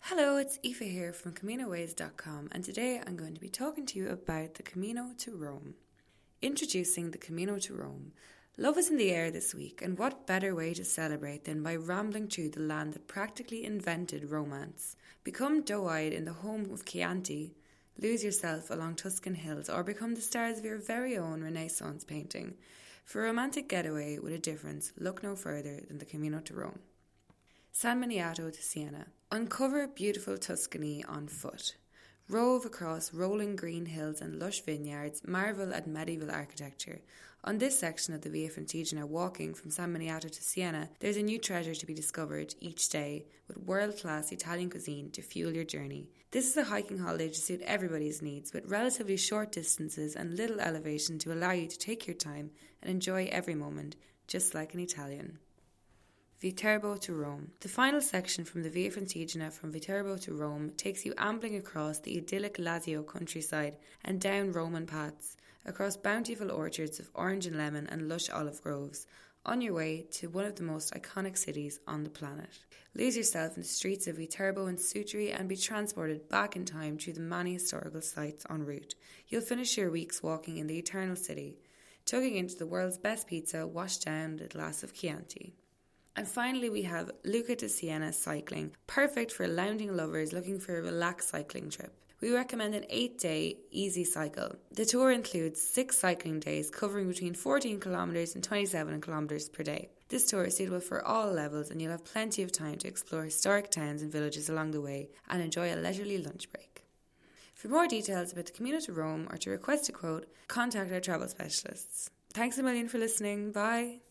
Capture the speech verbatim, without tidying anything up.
Hello, it's Aoife here from Camino Ways dot com, and today I'm going to be talking to you about the Camino to Rome. Introducing the Camino to Rome. Love is in the air this week, and what better way to celebrate than by rambling through the land that practically invented romance. Become doe-eyed in the home of Chianti, lose yourself along Tuscan hills, or become the stars of your very own Renaissance painting. For a romantic getaway with a difference, look no further than the Camino to Rome. San Miniato to Siena. Uncover beautiful Tuscany on foot. Rove across rolling green hills and lush vineyards, marvel at medieval architecture. On this section of the Via Francigena, walking from San Miniato to Siena, there's a new treasure to be discovered each day with world-class Italian cuisine to fuel your journey. This is a hiking holiday to suit everybody's needs, with relatively short distances and little elevation to allow you to take your time and enjoy every moment, just like an Italian. Viterbo to Rome. The final section from the Via Francigena from Viterbo to Rome takes you ambling across the idyllic Lazio countryside and down Roman paths, across bountiful orchards of orange and lemon and lush olive groves, on your way to one of the most iconic cities on the planet. Lose yourself in the streets of Viterbo and Sutri and be transported back in time through the many historical sites en route. You'll finish your weeks walking in the Eternal City, tugging into the world's best pizza washed down with a glass of Chianti. And finally, we have Lucca to Siena cycling, perfect for lounging lovers looking for a relaxed cycling trip. We recommend an eight-day easy cycle. The tour includes six cycling days covering between fourteen kilometres and twenty-seven kilometres per day. This tour is suitable for all levels, and you'll have plenty of time to explore historic towns and villages along the way and enjoy a leisurely lunch break. For more details about the Camino to Rome or to request a quote, contact our travel specialists. Thanks a million for listening. Bye.